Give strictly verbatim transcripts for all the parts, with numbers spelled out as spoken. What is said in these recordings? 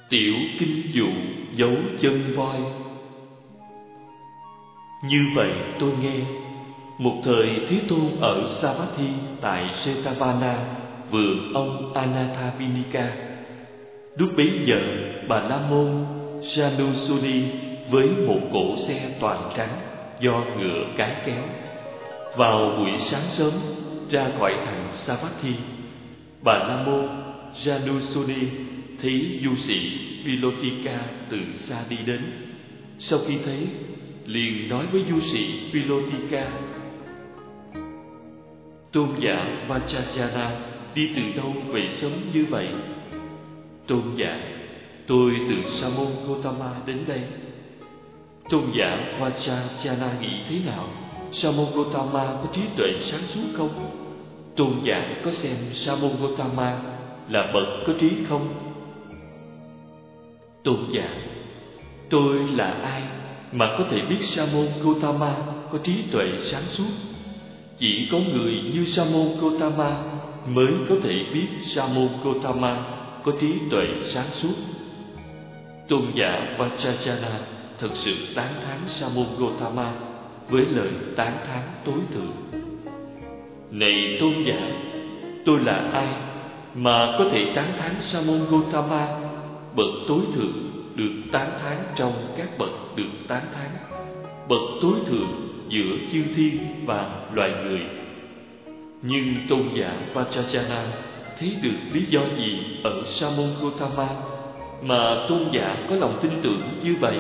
Tiểu kinh dụ dấu chân voi. Như vậy tôi nghe, một thời Thế Tôn ở Savatthi tại Setavana, vườn ông Anathavinika. Lúc bấy giờ, Bà La Môn Janusuni với một cỗ xe toàn trắng do ngựa cái kéo, vào buổi sáng sớm ra khỏi thành Savatthi. Bà La Môn Janusuni thấy du sĩ Vilotika từ xa đi đến. Sau khi thấy, liền nói với du sĩ Vilotika: Tôn giả Vajrayana đi từ đâu về sớm như vậy? Tôn giả: Tôi từ Sa môn Gotama đến đây. Tôn giả Vajrayana nghĩ thế nào? Sa môn Gotama có trí tuệ sáng suốt không? Tôn giả có xem Sa môn Gotama là bậc có trí không? Tôn giả: Tôi là ai mà có thể biết Sa môn Gotama có trí tuệ sáng suốt? Chỉ có người như Sa môn Gotama mới có thể biết Sa môn Gotama có trí tuệ sáng suốt. Tôn giả Vajrayana thật sự tán thán Sa môn Gotama với lời tán thán tối thượng. Này tôn giả, tôi là ai mà có thể tán thán Sa môn Gotama, bậc tối thượng được tán thán trong các bậc được tán thán, bậc tối thượng giữa chư thiên và loài người? Nhưng tôn giả Vajrayana thấy được lý do gì ở Sa môn Gotama mà tôn giả có lòng tin tưởng như vậy?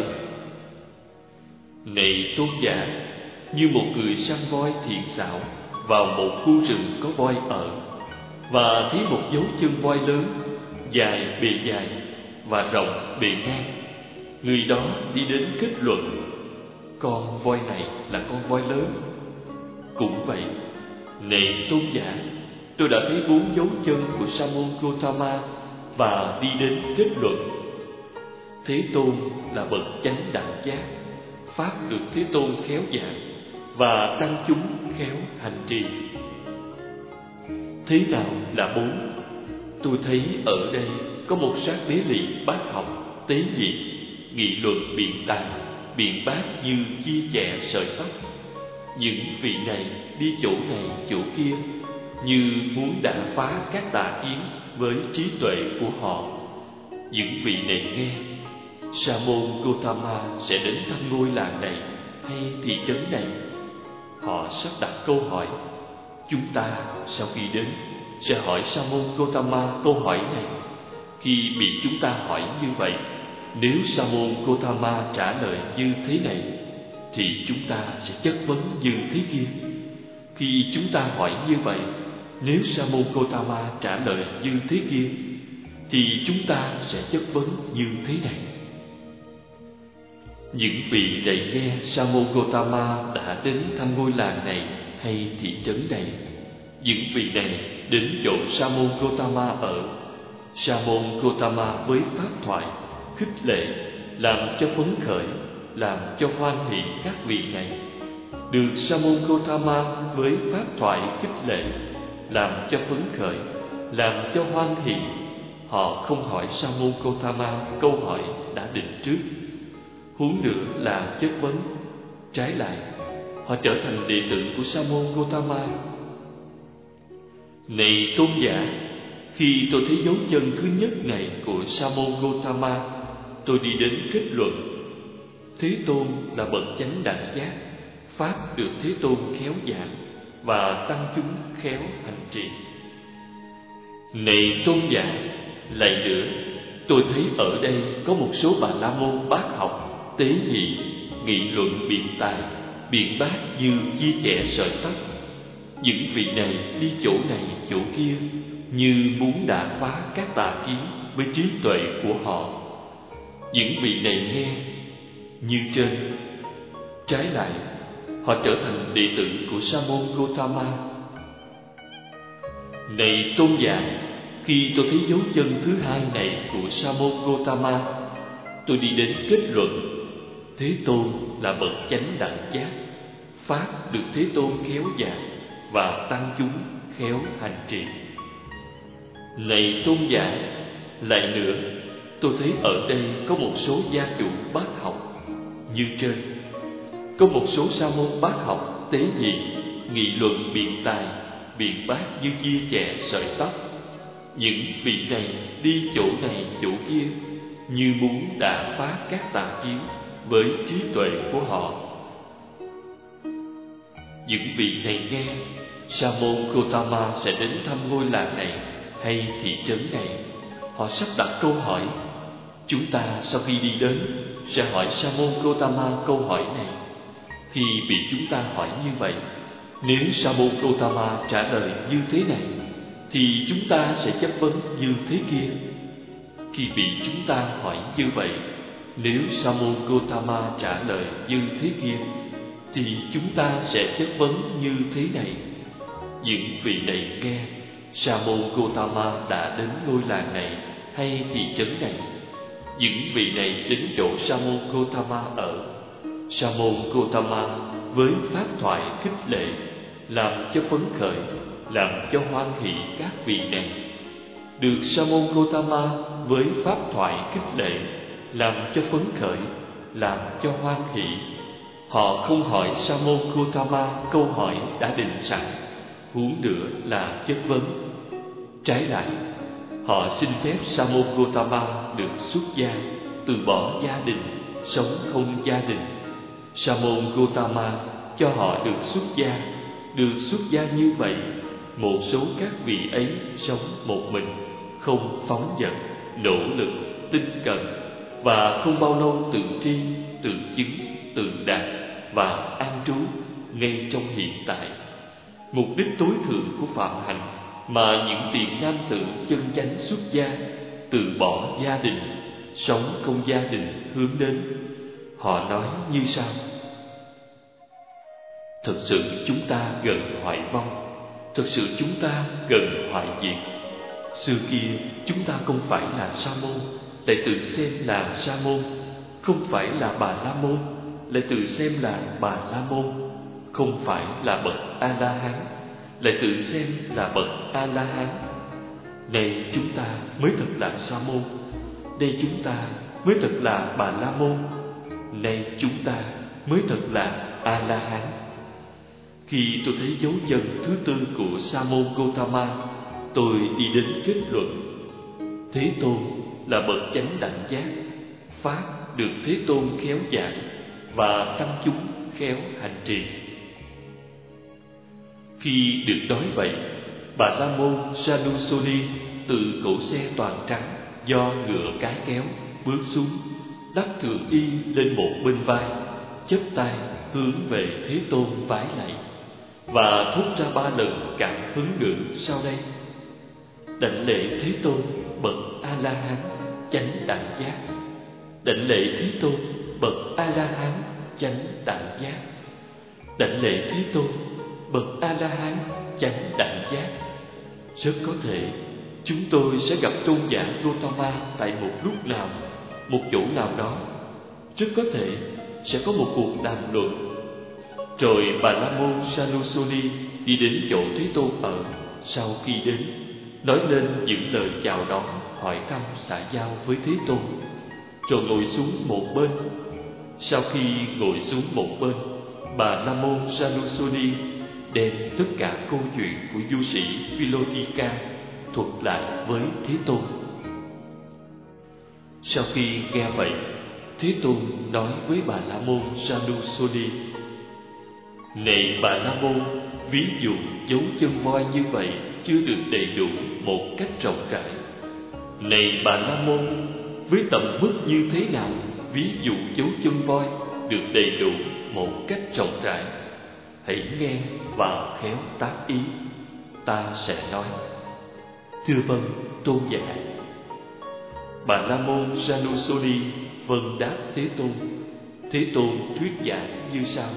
Này tôn giả, như một người săn voi thiện xảo vào một khu rừng có voi ở, và thấy một dấu chân voi lớn, dài bề dài và rộng bề ngang, người đó đi đến kết luận: con voi này là con voi lớn. Cũng vậy, này tôn giả, tôi đã thấy bốn dấu chân của Sa môn Gotama và đi đến kết luận: Thế Tôn là bậc chánh đẳng giác, pháp được Thế Tôn khéo giảng và tăng chúng khéo hành trì. Thế nào là bốn? Tôi thấy ở đây có một sát đế lị bát học, tế nhị, nghị luận biện tài, biện bác như chia chẻ sợi tóc. Những vị này đi chỗ này chỗ kia, như muốn đả phá các tà kiến với trí tuệ của họ. Những vị này nghe, Sa môn Gotama sẽ đến thăm ngôi làng này hay thị trấn này. Họ sắp đặt câu hỏi. Chúng ta sau khi đến sẽ hỏi Sa môn Gotama câu hỏi này. Khi bị chúng ta hỏi như vậy, nếu Sa môn Gotama trả lời như thế này, thì chúng ta sẽ chất vấn như thế kia. Khi chúng ta hỏi như vậy, nếu Sa môn Gotama trả lời như thế kia, thì chúng ta sẽ chất vấn như thế này. Những vị này nghe Sa môn Gotama đã đến thăm ngôi làng này hay thị trấn này. Những vị này đến chỗ Sa môn Gotama ở. Sa môn Gotama với pháp thoại, khích lệ, làm cho phấn khởi, làm cho hoan hỷ các vị này. Được Sa môn Gotama với pháp thoại khích lệ, làm cho phấn khởi, làm cho hoan hỷ, họ không hỏi Sa môn Gotama câu hỏi đã định trước, huống nữa là chất vấn. Trái lại, họ trở thành đệ tử của Sa môn Gotama. Này tôn giả, khi tôi thấy dấu chân thứ nhất này của Sa môn Gotama, tôi đi đến kết luận: Thế Tôn là bậc chánh đẳng giác, pháp được Thế Tôn khéo giảng và tăng chúng khéo hành trì. Này tôn giả, lại nữa, tôi thấy ở đây có một số bà la môn bác học, tế nhị, nghị luận biện tài, biện bác như chia chẻ sợi tóc. Những vị này đi chỗ này chỗ kia, như muốn đả phá các tà kiến với trí tuệ của họ. Những vị này nghe như trên. Trái lại, họ trở thành đệ tử của Sa môn Gotama. Này tôn giả, khi tôi thấy dấu chân thứ hai này của Sa môn Gotama, tôi đi đến kết luận: Thế Tôn là bậc chánh đẳng giác, pháp được Thế Tôn khéo giảng và tăng chúng khéo hành trì. Này tôn giả, lại nữa, tôi thấy ở đây có một số gia chủ bác học như trên. Có một số sa môn bác học tế nhị, nghị luận biện tài, biện bác như chia chẻ sợi tóc. Những vị này đi chỗ này chỗ kia, như muốn đả phá các tà kiến với trí tuệ của họ. Những vị này nghe Sa môn Gotama sẽ đến thăm ngôi làng này hay thị trấn này. Họ sắp đặt câu hỏi. Chúng ta sau khi đi đến sẽ hỏi Sa môn Gotama câu hỏi này. Khi bị chúng ta hỏi như vậy, nếu Sa môn Gotama trả lời như thế này, thì chúng ta sẽ chất vấn như thế kia. Khi bị chúng ta hỏi như vậy, nếu Sa môn Gotama trả lời như thế kia, thì chúng ta sẽ chất vấn như thế này. Những vị này nghe Sa môn Gotama đã đến ngôi làng này hay thị trấn này. Những vị này đến chỗ Sa môn Gotama ở. Sa môn Gotama với pháp thoại khích lệ, làm cho phấn khởi, làm cho hoan hỷ các vị này. Được Sa môn Gotama với pháp thoại khích lệ, làm cho phấn khởi, làm cho hoan hỷ. Họ không hỏi Sa môn Gotama câu hỏi đã định sẵn, huống nữa là chất vấn. Trái lại, họ xin phép Sa môn Gotama được xuất gia, từ bỏ gia đình, sống không gia đình. Sa môn Gotama cho họ được xuất gia. Được xuất gia như vậy, một số các vị ấy sống một mình, không phóng dật, nỗ lực, tinh cần, và không bao lâu tự tri, tự chứng, tự đạt và an trú ngay trong hiện tại. Mục đích tối thượng của phạm hạnh mà những tiền nam tử chân chánh xuất gia, từ bỏ gia đình, sống không gia đình hướng đến. Họ nói như sau: thực sự chúng ta gần hoại vong, thực sự chúng ta gần hoại diệt. Xưa kia chúng ta không phải là sa môn, lại tự xem là sa môn; không phải là bà la môn, lại tự xem là bà la môn; không phải là bậc a la hán, lại tự xem là bậc a la hán. Này chúng ta mới thật là sa môn, đây chúng ta mới thật là bà la môn, nay chúng ta mới thật là a la hán. Khi tôi thấy dấu chân thứ tư của Sa môn Gotama, tôi đi đến kết luận: Thế Tôn là bậc chánh đẳng giác, pháp được Thế Tôn khéo dạy và tăng chúng khéo hành trì. Khi được nói vậy, Bà la môn Janusoni từ cỗ xe toàn trắng do ngựa cái kéo bước xuống, đắp thượng y lên một bên vai, chắp tay hướng về Thế Tôn vái lạy và thốt ra ba lần cảm hứng ngữ sau đây: đảnh lễ Thế Tôn bậc A La Hán chánh đẳng giác, đảnh lễ Thế Tôn bậc A La Hán chánh đẳng giác, đảnh lễ Thế Tôn bậc A La Hán chánh đẳng giác. Rất có thể chúng tôi sẽ gặp tôn giả Gotama tại một lúc nào, một chỗ nào đó. Rất có thể sẽ có một cuộc đàm luận. Rồi Bà la môn Janusoni đi đến chỗ Thế Tôn ở. Sau khi đến, nói lên những lời chào đón, hỏi thăm xã giao với Thế Tôn, rồi ngồi xuống một bên. Sau khi ngồi xuống một bên, Bà la môn Janusoni đem tất cả câu chuyện của du sĩ Philotika thuật lại với Thế Tôn. Sau khi nghe vậy, Thế Tôn nói với Bà la môn Janusoni: này Bà la môn, ví dụ dấu chân voi như vậy chưa được đầy đủ một cách rộng rãi. Này Bà la môn, với tầm mức như thế nào ví dụ dấu chân voi được đầy đủ một cách rộng rãi? Hãy nghe và khéo tác ý. Ta sẽ nói. Thưa vâng, tôn giả. Bà la môn Janusoni vâng đáp Thế Tôn. Thế Tôn thuyết giảng như sau: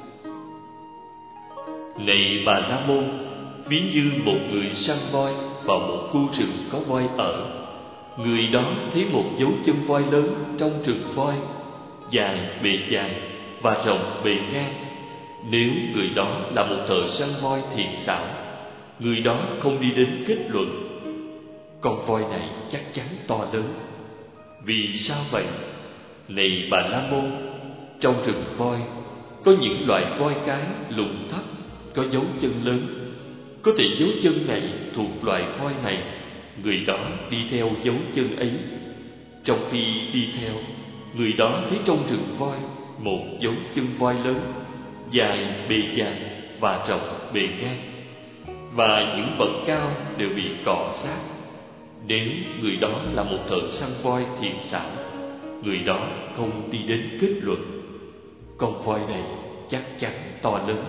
này Bà la môn, ví như một người săn voi vào một khu rừng có voi ở. Người đó thấy một dấu chân voi lớn trong rừng voi, dài bề dài và rộng bề ngang. Nếu người đó là một thợ săn voi thiện xảo, người đó không đi đến kết luận con voi này chắc chắn to lớn. Vì sao vậy? Này Bà La Môn, trong rừng voi có những loại voi cái lùn thấp, có dấu chân lớn. Có thể dấu chân này thuộc loại voi này, người đó đi theo dấu chân ấy. Trong khi đi theo, người đó thấy trong rừng voi một dấu chân voi lớn, dài bề dài và rộng bề ngang, và những vật cao đều bị cọ sát. Nếu người đó là một thợ săn voi thiện xảo, người đó không đi đến kết luận con voi này chắc chắn to lớn.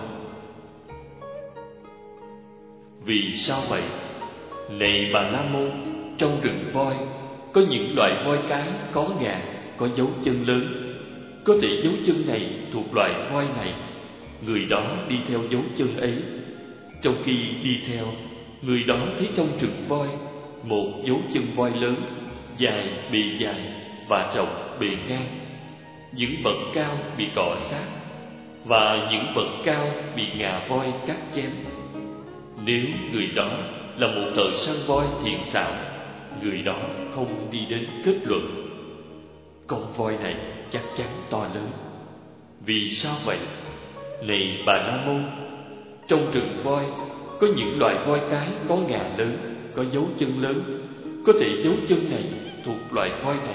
Vì sao vậy? Này Bà La Môn, trong rừng voi có những loại voi cái có ngà, có dấu chân lớn. Có thể dấu chân này thuộc loại voi này, người đó đi theo dấu chân ấy. Trong khi đi theo, người đó thấy trong rừng voi một dấu chân voi lớn, dài bề dài và rộng bề ngang. Những vật cao bị cọ sát, và những vật cao bị ngà voi cắt chém. Nếu người đó là một thợ săn voi thiện xảo, người đó không đi đến kết luận con voi này chắc chắn to lớn. Vì sao vậy? Này Bà La Môn, trong rừng voi có những loại voi cái có ngà lớn, có dấu chân lớn. Có thể dấu chân này thuộc loại voi này,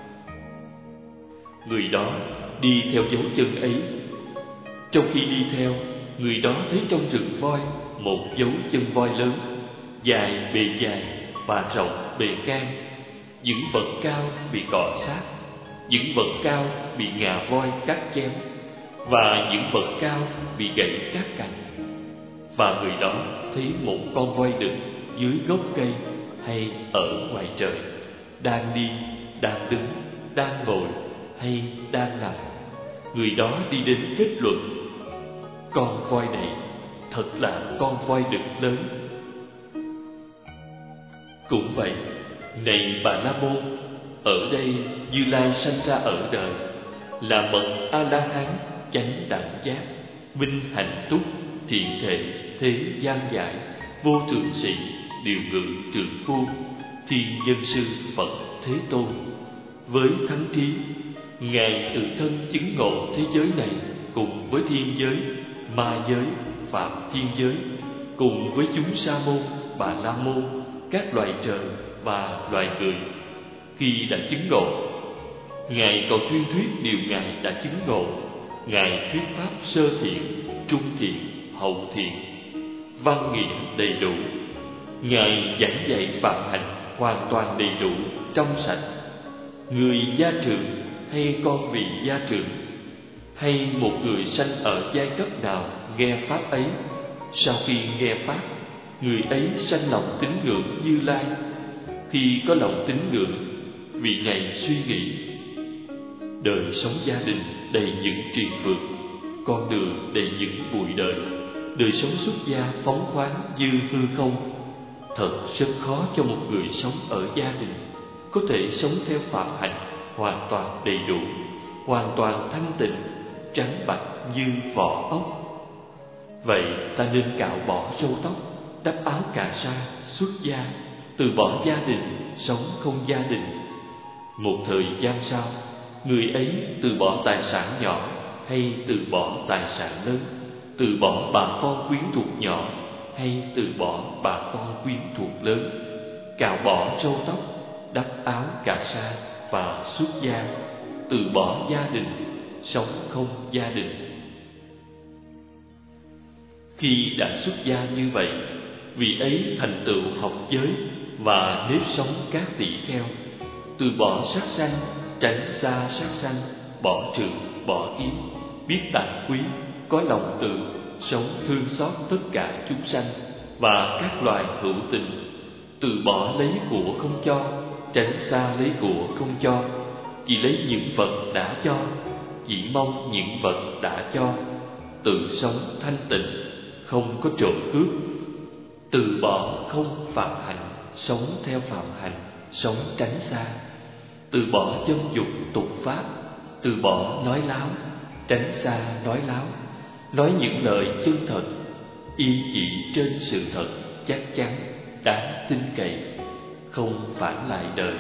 người đó đi theo dấu chân ấy. Trong khi đi theo, người đó thấy trong rừng voi một dấu chân voi lớn, dài bề dài và rộng bề ngang. Những vật cao bị cọ sát, những vật cao bị ngà voi cắt chém, và những vật cao bị gãy các cành. Và người đó thấy một con voi đực dưới gốc cây hay ở ngoài trời, đang đi, đang đứng, đang ngồi hay đang nằm. Người đó đi đến kết luận con voi này thật là con voi đực lớn. Cũng vậy, này Bà La Môn, ở đây Như Lai sanh ra ở đời là bậc A-la-hán chánh đẳng giác, minh hạnh túc, thiện thể, thế gian giải, vô thượng sĩ, điều ngự trượng phu, thiên nhân sư Phật Thế Tôn. Với thắng trí, Ngài tự thân chứng ngộ thế giới này cùng với thiên giới, ma giới, phạm thiên giới, cùng với chúng sa môn, bà la môn, các loài trời và loài người. Khi đã chứng ngộ, Ngài còn tuyên thuyết điều Ngài đã chứng ngộ. Ngài thuyết pháp sơ thiện, trung thiện, hậu thiện, văn nghĩa đầy đủ. Ngài giảng dạy phạm hạnh hoàn toàn đầy đủ, trong sạch. Người gia trưởng hay con vị gia trưởng, hay một người sanh ở giai cấp nào nghe pháp ấy, sau khi nghe pháp, người ấy sanh lòng tín ngưỡng Như Lai. Khi có lòng tín ngưỡng, vị này suy nghĩ: đời sống gia đình đầy những triền vượt, con đường đầy những bụi đời, đời sống xuất gia phóng khoáng như hư không. Thật rất khó cho một người sống ở gia đình có thể sống theo phạm hạnh hoàn toàn đầy đủ, hoàn toàn thanh tịnh, trắng bạch như vỏ ốc. Vậy ta nên cạo bỏ râu tóc, đắp áo cà sa, xuất gia, từ bỏ gia đình, sống không gia đình. Một thời gian sau, người ấy từ bỏ tài sản nhỏ hay từ bỏ tài sản lớn, từ bỏ bà con quyến thuộc nhỏ hay từ bỏ bà con quyến thuộc lớn, cạo bỏ râu tóc, đắp áo cà sa và xuất gia, từ bỏ gia đình, sống không gia đình. Khi đã xuất gia như vậy, vị ấy thành tựu học giới và nếp sống các tỷ kheo, từ bỏ sát sanh, tránh xa sát sanh, bỏ trượng, bỏ kiếm, biết tặng quý, có lòng từ, sống thương xót tất cả chúng sanh và các loài hữu tình, từ bỏ lấy của không cho, tránh xa lấy của không cho, chỉ lấy những vật đã cho, chỉ mong những vật đã cho, tự sống thanh tịnh, không có trộm cướp, từ bỏ không phạm hạnh, sống theo phạm hạnh, sống tránh xa, từ bỏ dâm dục tục pháp, từ bỏ nói láo, tránh xa nói láo, nói những lời chân thật, y chỉ trên sự thật chắc chắn, đáng tin cậy, không phản lại đời,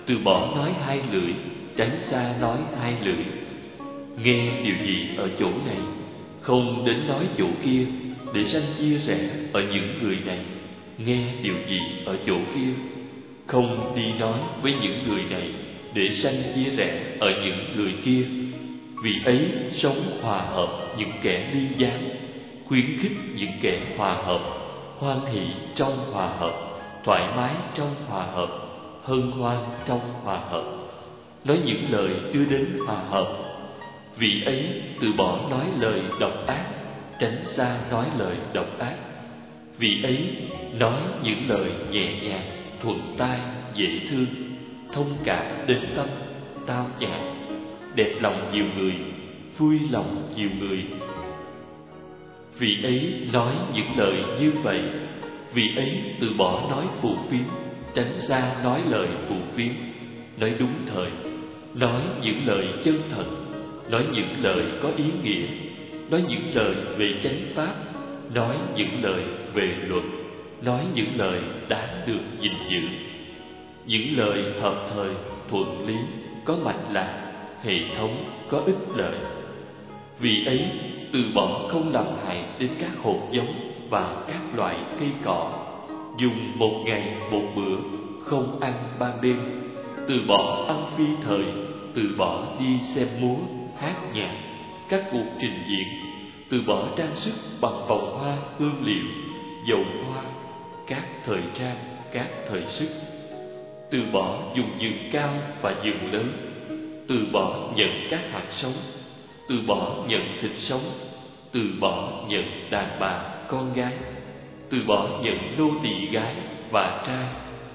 từ bỏ nói hai lưỡi, tránh xa nói hai lưỡi. Nghe điều gì ở chỗ này, không đến nói chỗ kia, để sanh chia rẽ ở những người này. Nghe điều gì ở chỗ kia, không đi nói với những người này, để sanh chia rẽ ở những người kia. Vì ấy sống hòa hợp những kẻ ly gián, khuyến khích những kẻ hòa hợp, hoan hỷ trong hòa hợp, thoải mái trong hòa hợp, hân hoan trong hòa hợp, nói những lời đưa đến hòa hợp. Vì ấy từ bỏ nói lời độc ác, tránh xa nói lời độc ác. Vì ấy nói những lời nhẹ nhàng, thuận tai, dễ thương, thông cảm đến tâm, tao nhã, đẹp lòng nhiều người, vui lòng nhiều người. Vì ấy nói những lời như vậy. Vì ấy từ bỏ nói phù phiếm, tránh xa nói lời phù phiếm, nói đúng thời, nói những lời chân thật, nói những lời có ý nghĩa, nói những lời về chánh pháp, nói những lời về luật, nói những lời đáng được gìn giữ, những lời hợp thời, thuận lý, có mạch lạc, hệ thống, có ích lợi. Vì ấy từ bỏ không làm hại đến các hột giống và các loại cây cỏ, dùng một ngày một bữa, không ăn ban đêm, từ bỏ ăn phi thời, từ bỏ đi xem múa, hát nhạc, các cuộc trình diễn, từ bỏ trang sức bằng vòng hoa, hương liệu, dầu hoa, các thời trang, các thời sức, từ bỏ dùng giường cao và giường lớn, từ bỏ nhận các hạt sống, từ bỏ nhận thịt sống, từ bỏ nhận đàn bà con gái, từ bỏ nhận nô tỳ gái và trai,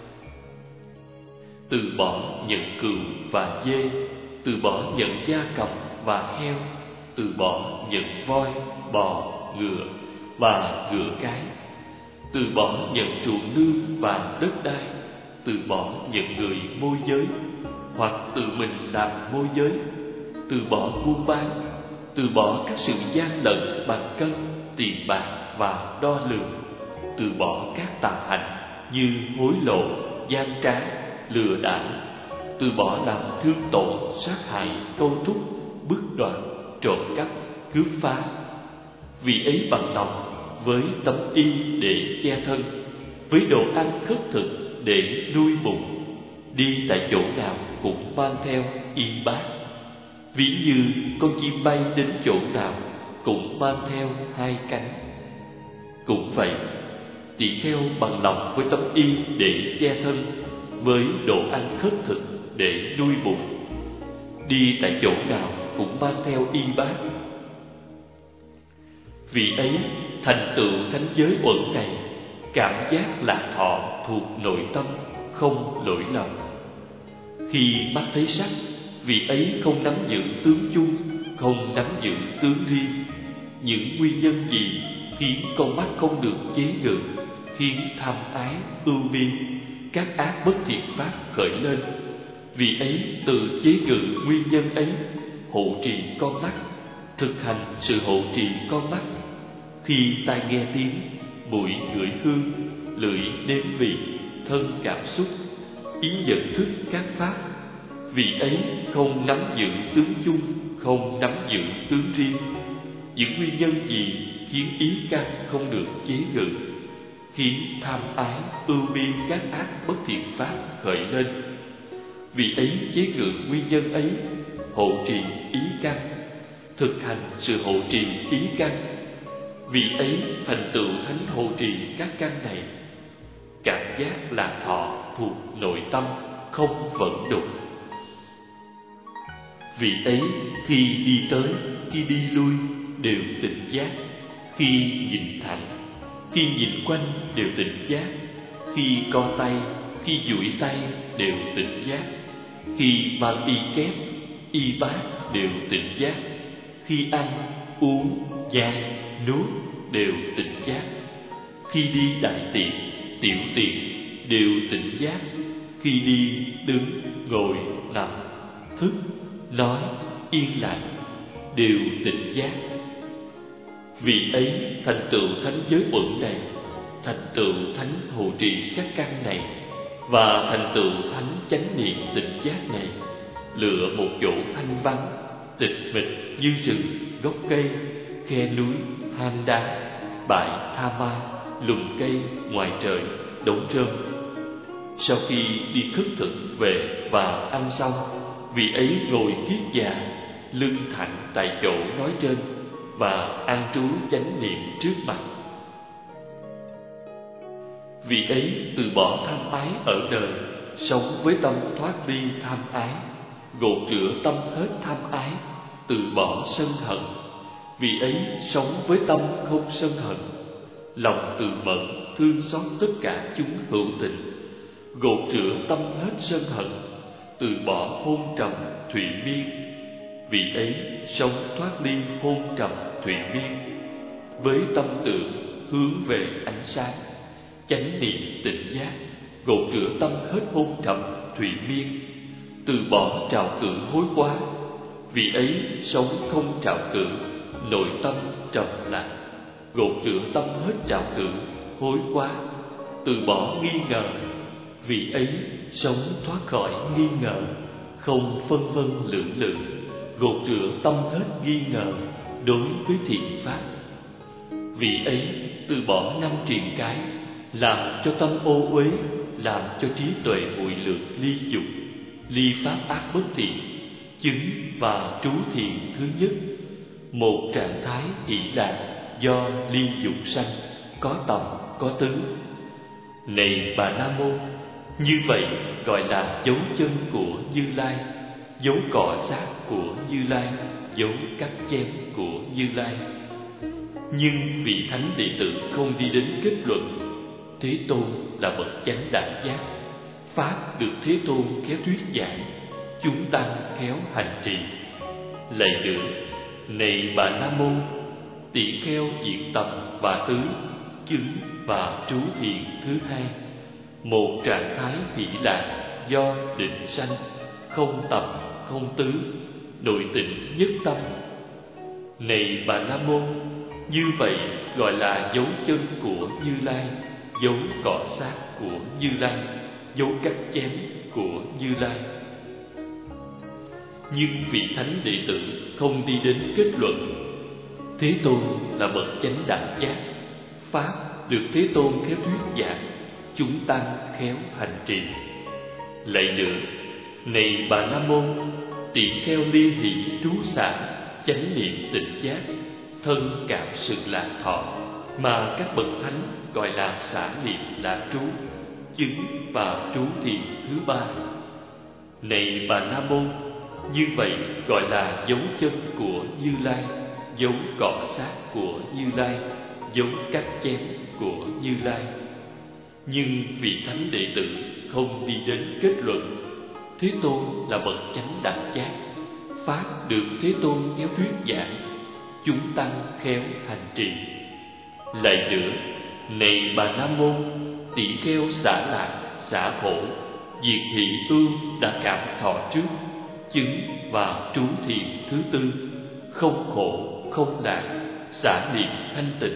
từ bỏ nhận cừu và dê, từ bỏ nhận gia cầm và heo, từ bỏ nhận voi, bò, ngựa và ngựa cái, từ bỏ nhận ruộng nương và đất đai, từ bỏ nhận người môi giới hoặc tự mình làm môi giới, từ bỏ buôn bán, từ bỏ các sự gian lận bằng cân, tiền bạc và đo lường, từ bỏ các tà hạnh như hối lộ, gian trá, lừa đảo, từ bỏ làm thương tổn, sát hại, câu thúc, bức đoạt, trộm cắp, cướp phá. Vì ấy bằng lòng với tấm y để che thân, với đồ ăn khất thực để nuôi bụng, đi tại chỗ nào cũng mang theo y bát. Ví như con chim bay đến chỗ nào cũng mang theo hai cánh. Cũng vậy, tỳ kheo bằng lòng với tấm y để che thân, với đồ ăn khất thực để nuôi bụng, đi tại chỗ nào cũng mang theo y bát. Vì ấy thành tựu thánh giới uẩn này, cảm giác lạc thọ thuộc nội tâm, không lỗi lầm. Khi mắt thấy sắc, vì ấy không nắm giữ tướng chung, không nắm giữ tướng riêng. Những nguyên nhân gì khiến con mắt không được chế ngự, khiến tham ái, ưu bi, các ác bất thiện pháp khởi lên? Vì ấy tự chế ngự nguyên nhân ấy, hộ trì con mắt, thực hành sự hộ trì con mắt. Khi tai nghe tiếng, mũi ngửi hương, lưỡi nếm vị, thân cảm xúc, ý nhận thức các pháp, vì ấy không nắm giữ tướng chung, không nắm giữ tướng riêng. Những nguyên nhân gì khiến ý căn không được chế ngự, khiến tham ái, ưu bi, các ác bất thiện pháp khởi lên? Vì ấy chế ngự nguyên nhân ấy, hộ trì ý căn, thực hành sự hộ trì ý căn. Vì ấy thành tựu thánh hộ trì các căn này, cảm giác lạc thọ thuộc nội tâm, không vận đục. Vì ấy khi đi tới, khi đi lui đều tỉnh giác, khi nhìn thẳng, khi nhìn quanh đều tỉnh giác, khi co tay, khi duỗi tay đều tỉnh giác, khi mang y kép, y bát đều tỉnh giác, khi ăn, uống, nhai, nuốt đều tỉnh giác, khi đi đại tiện, tiểu tiện đều tỉnh giác, khi đi, đứng, ngồi, nằm, thức, nói, yên lặng đều tỉnh giác. Vì ấy thành tựu thánh giới uẩn này, thành tựu thánh hộ trì các căn này, và thành tựu thánh chánh niệm tỉnh giác này, lựa một chỗ thanh vắng, tịch mịch như rừng, gốc cây, khe núi, hang đá, bãi tha ma, lùm cây, ngoài trời, đống rơm. Sau khi đi khất thực về và ăn xong, vị ấy ngồi kiết già, lưng thẳng tại chỗ nói trên và an trú chánh niệm trước mặt. Vị ấy từ bỏ tham ái ở đời, sống với tâm thoát ly tham ái, gột rửa tâm hết tham ái, từ bỏ sân hận. Vị ấy sống với tâm không sân hận, lòng từ mẫn thương xót tất cả chúng hữu tình, gột rửa tâm hết sân hận, từ bỏ hôn trầm thụy miên. Vị ấy sống thoát ly hôn trầm thụy miên, với tâm tưởng hướng về ánh sáng, chánh niệm tỉnh giác, gột rửa tâm hết hôn trầm thụy miên, từ bỏ trào cử hối quá. Vị ấy sống không trào cử, nội tâm trầm lặng, gột rửa tâm hết trào cử hối quá, từ bỏ nghi ngờ. Vị ấy sống thoát khỏi nghi ngờ, không phân vân lưỡng lự, gột rửa tâm hết nghi ngờ đối với thiện pháp. Vị ấy từ bỏ năm triền cái, làm cho tâm ô uế, làm cho trí tuệ muội lược ly dục, ly pháp ác bất thiện, chứng và trú thiền thứ nhất, một trạng thái hỷ lạc do ly dục sanh, có tầm có tứ. Này Bà La Môn, như vậy gọi là dấu chân của Như Lai, dấu cọ sát của Như Lai, dấu cắt chém của Như Lai. Nhưng vị thánh đệ tử không đi đến kết luận Thế Tôn là bậc chánh đẳng giác, pháp được Thế Tôn khéo thuyết giảng, chúng tăng khéo hành trì. Lạy nữa, này Bà La Môn, tỷ kheo diệt tập và tứ, chứng và trú thiền thứ hai, một trạng thái hỷ lạc do định sanh, không tập không tứ, nội tịnh nhất tâm. Này Bà La Môn, như vậy gọi là dấu chân của Như Lai, dấu cọ sát của Như Lai, dấu cắt chém của Như Lai. Nhưng vị thánh đệ tử không đi đến kết luận Thế Tôn là bậc chánh đẳng giác, pháp được Thế Tôn khéo thuyết giảng, chúng tăng khéo hành trì. Lạy nữa, này Bà La Môn, tỷ kheo ly hỷ trú xả, chánh niệm tỉnh giác, thân cảm sự lạc thọ, mà các bậc thánh gọi là xả niệm lạc trú, chứng và trú thiền thứ ba. Này Bà La Môn, như vậy gọi là dấu chân của Như Lai, dấu cọ sát của Như Lai, dấu cắt chém của Như Lai. Nhưng vị thánh đệ tử không đi đến kết luận Thế Tôn là bậc chánh đẳng giác, pháp được Thế Tôn khéo thuyết giảng, chúng tăng khéo hành trì. Lạy nữa, này Bà La Môn, tỷ kheo xả lạc, xả khổ, diệt hỷ ương đã cảm thọ trước, chứng và trú thiền thứ tư, không khổ không lạc, xả niệm thanh tịnh.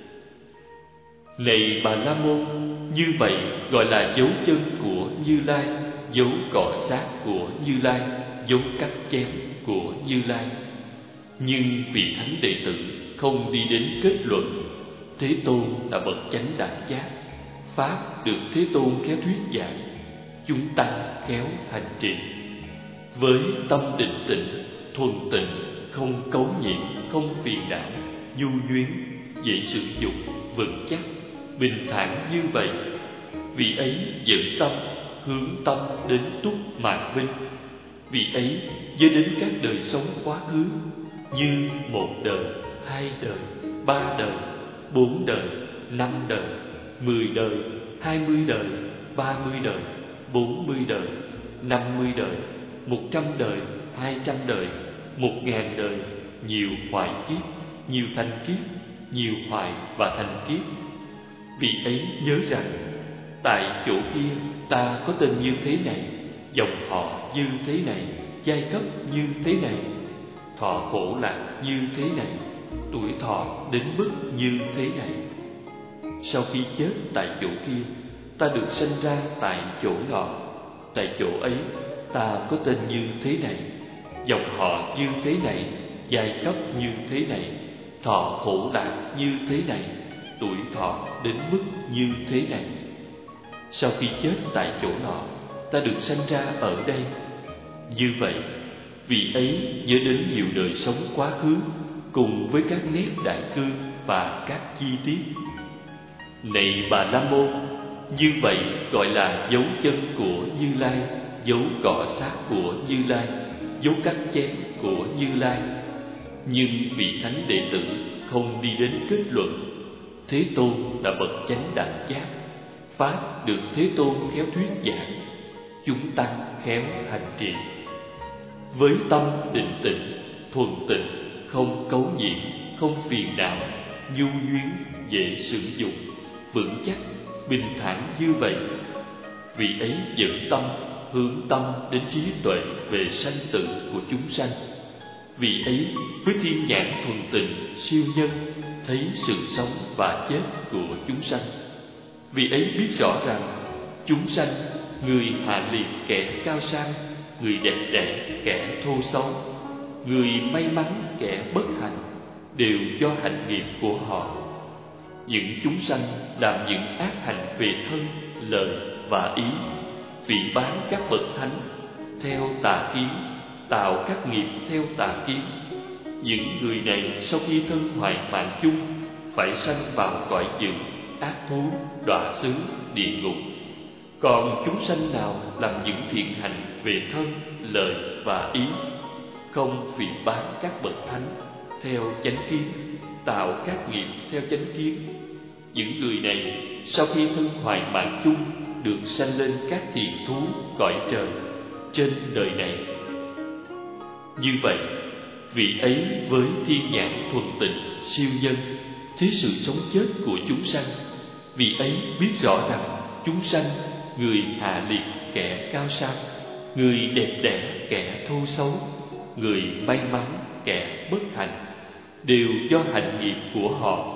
Này Bà La Môn, như vậy gọi là dấu chân của Như Lai, dấu cọ sát của Như Lai, dấu cắt chém của Như Lai. Nhưng vị thánh đệ tử không đi đến kết luận Thế Tôn là bậc chánh đẳng giác, pháp được Thế Tôn khéo thuyết giảng, chúng tăng khéo hành trì. Với tâm định tĩnh, thuần tịnh, không cấu nhiễm, không phiền não, nhu nhuyến, dễ sử dụng, vững chắc, bình thản như vậy, vị ấy dẫn tâm, hướng tâm đến túc mạn vinh. Vị ấy giới đến các đời sống quá khứ như một đời, hai đời, ba đời, bốn đời, năm đời, mười đời, hai mươi đời, ba mươi đời, bốn mươi đời, năm mươi đời, một trăm đời, hai trăm đời, một ngàn đời, nhiều hoài kiếp, nhiều thành kiếp, nhiều hoài và thành kiếp. Vị ấy nhớ rằng tại chỗ kia ta có tên như thế này, dòng họ như thế này, giai cấp như thế này, thọ khổ lạc như thế này, tuổi thọ đến mức như thế này. Sau khi chết tại chỗ kia, ta được sanh ra tại chỗ nọ, tại chỗ ấy ta có tên như thế này, dòng họ như thế này, giai cấp như thế này, thọ khổ lạc như thế này, tuổi thọ đến mức như thế này. Sau khi chết tại chỗ nọ, ta được sanh ra ở đây. Như vậy, vị ấy nhớ đến nhiều đời sống quá khứ cùng với các nét đại cương và các chi tiết. Này Bà La Môn, như vậy gọi là dấu chân của Như Lai, dấu cọ sát của Như Lai, dấu cắt chém của Như Lai. Nhưng vị thánh đệ tử không đi đến kết luận Thế Tôn là bậc chánh đẳng giác, pháp được Thế Tôn khéo thuyết giảng, chúng tăng khéo hành trì. Với tâm định tịnh, thuần tịnh, không cấu nhiễm, không phiền não, nhu nhuyến, dễ sử dụng, vững chắc, bình thản như vậy, vị ấy dẫn tâm, hướng tâm đến trí tuệ về sanh tử của chúng sanh. Vị ấy với thiên nhãn thuần tịnh, siêu nhân, thấy sự sống và chết của chúng sanh. Vị ấy biết rõ rằng chúng sanh, người hạ liệt kẻ cao sang, người đẹp đẽ kẻ thô xấu, người may mắn kẻ bất hạnh, đều do hành nghiệp của họ. Những chúng sanh làm những ác hành về thân, lời và ý, vị bán các bậc thánh theo tà kiến, tạo các nghiệp theo tà kiến. Những người này sau khi thân hoại mạng chung, phải sanh vào cõi dữ, ác thú, đọa xứ, địa ngục. Còn chúng sanh nào làm những thiện hành về thân, lời và ý, không phỉ báng các bậc thánh theo chánh kiến, tạo các nghiệp theo chánh kiến, những người này sau khi thân hoại mạng chung được sanh lên các thiền thú cõi trời trên đời này. Như vậy, vị ấy với thiên nhãn thuần tịnh, siêu nhân, thấy sự sống chết của chúng sanh. Vị ấy biết rõ rằng chúng sanh, người hạ liệt kẻ cao sang, người đẹp đẽ kẻ thô xấu, người may mắn kẻ bất hạnh, đều do hành nghiệp của họ.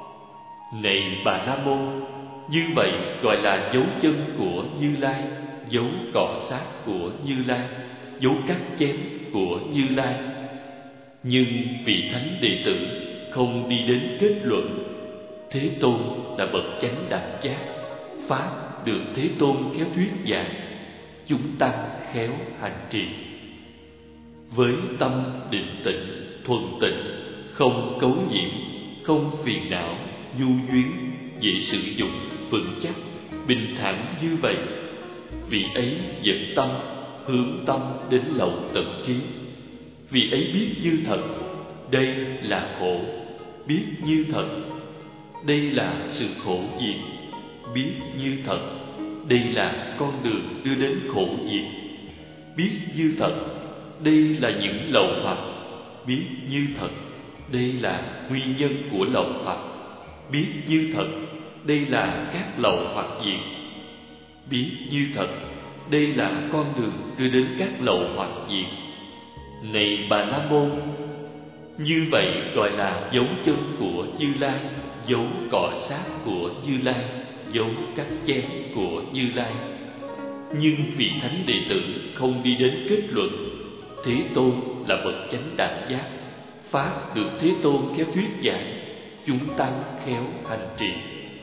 Này Bà La Môn, như vậy gọi là dấu chân của Như Lai, dấu cọ sát của Như Lai, dấu cắt chém của Như Lai. Nhưng vị thánh đệ tử không đi đến kết luận Thế Tôn là bậc chánh đẳng giác, pháp được Thế Tôn khéo thuyết giảng, chúng tăng khéo hành trì. Với tâm định tịnh, thuần tịnh, không cấu nhiễm, không phiền não, nhu nhuyến, dễ sử dụng, vững chắc, bình thản như vậy, vị ấy dẫn tâm, hướng tâm đến lậu tận trí. Vị ấy biết như thật, đây là khổ, biết như thật, đây là sự khổ diệt, biết như thật, đây là con đường đưa đến khổ diệt, biết như thật, đây là những lậu hoặc, biết như thật, đây là nguyên nhân của lậu hoặc, biết như thật, đây là các lậu hoặc diệt, biết như thật, đây là con đường đưa đến các lậu hoặc diệt. Này Bà La Môn, như vậy gọi là dấu chân của Như Lai, dấu cọ sát của Như Lai, dấu cắt chém của Như Lai. Nhưng vị thánh đệ tử không đi đến kết luận Thế Tôn là bậc chánh đẳng giác, pháp được Thế Tôn khéo thuyết giảng, chúng tăng khéo hành trì.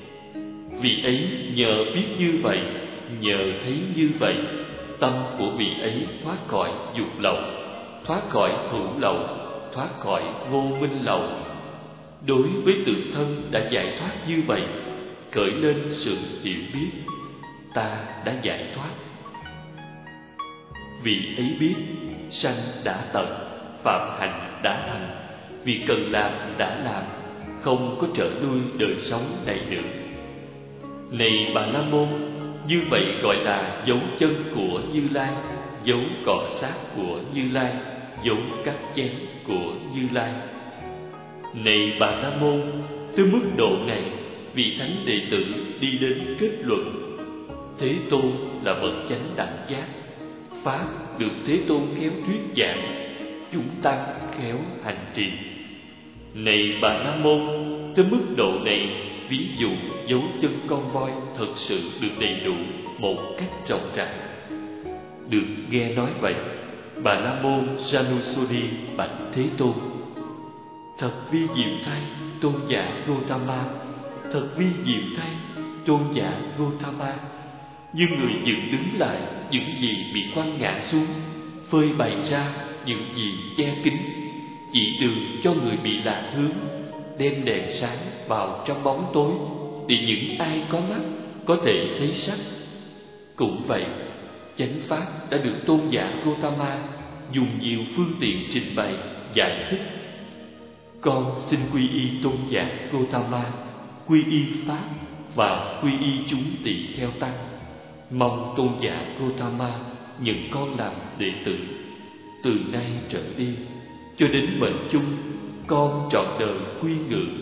Vị ấy nhờ biết như vậy, nhờ thấy như vậy, tâm của vị ấy thoát khỏi dục lậu, thoát khỏi hữu lậu, thoát khỏi vô minh lậu. Đối với tự thân đã giải thoát như vậy, khởi lên sự hiểu biết, ta đã giải thoát. Vị ấy biết sanh đã tận, phạm hạnh đã thành, việc cần làm đã làm, không có trở lui đời sống này nữa. Này Bà La Môn, như vậy gọi là dấu chân của Như Lai, dấu cọ sát của Như Lai, dấu cắt chém của Như Lai. Này Bà La Môn, tới mức độ này, vị thánh đệ tử đi đến kết luận Thế Tôn là bậc chánh đẳng giác, pháp được Thế Tôn khéo thuyết giảng, chúng tăng khéo hành trì. Này Bà La Môn, tới mức độ này, ví dụ dấu chân con voi thật sự được đầy đủ một cách rộng rãi. Được nghe nói vậy, Bà La Môn Janusuri bạch Thế Tôn: thật vi diệu thay, tôn giả Gotama, thật vi diệu thay, tôn giả Gotama. Nhưng người dựng đứng lại những gì bị quăng ngã xuống, phơi bày ra những gì che kín, chỉ đường cho người bị lạc hướng, đem đèn sáng vào trong bóng tối, để những ai có mắt có thể thấy sắc. Cũng vậy, chánh pháp đã được tôn giả Gotama dùng nhiều phương tiện trình bày, giải thích. Con xin quy y tôn giả Gotama, quy y pháp và quy y chúng tỳ kheo tăng. Mong tôn giả Gotama nhận con làm đệ tử. Từ nay trở đi, cho đến mệnh chung, con trọn đời quy ngưỡng.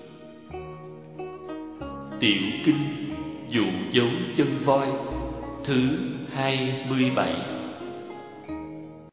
Tiểu kinh dụ dấu chân voi thứ hai mươi bảy.